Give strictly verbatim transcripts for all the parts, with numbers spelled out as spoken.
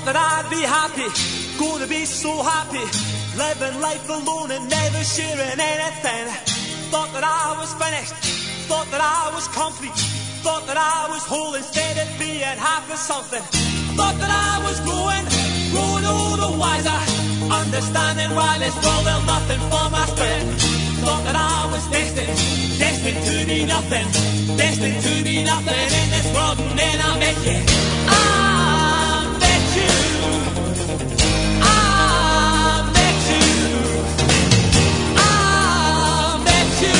Thought that I'd be happy, gonna be so happy, living life alone and never sharing anything. Thought that I was finished, thought that I was complete, thought that I was whole instead of being half of something. Thought that I was growing, growing all the wiser, understanding why this world held nothing for my spirit. Thought that I was destined, destined to be nothing, destined to be nothing in this world, and then I met you. I met you. I met you. I met you.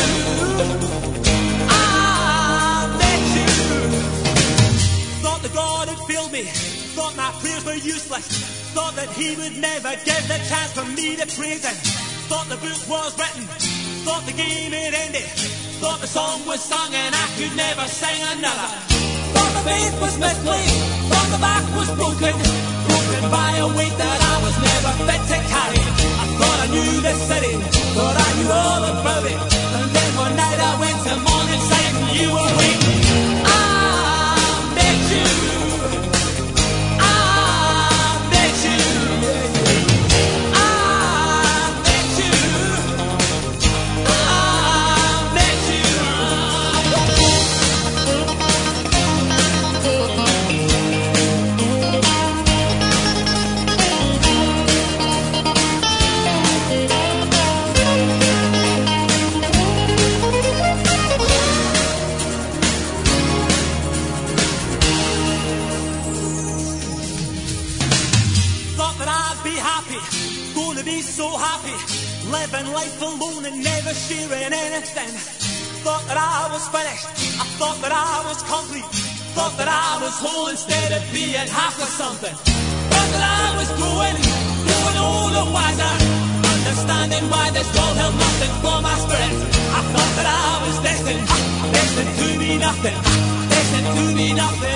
I met you. Thought that God had failed me, thought my prayers were useless, thought that He would never give the chance for me to praise Him. Thought the book was written, thought the game had ended, thought the song was sung and I could never sing another. Thought the faith was misplaced, thought the back was broken, broken by a weight that I was never fit to carry. I thought I knew the city, thought I knew all about it, and then one night I went to Morningside and you were waiting. I met you. I met you. So happy, living life alone and never sharing anything. Thought that I was finished, I thought that I was complete, thought that I was whole instead of being half of something. Thought that I was growing, growing older, wiser, understanding why this world held nothing for my spirit. I thought that I was destined, destined to be nothing, destined to be nothing.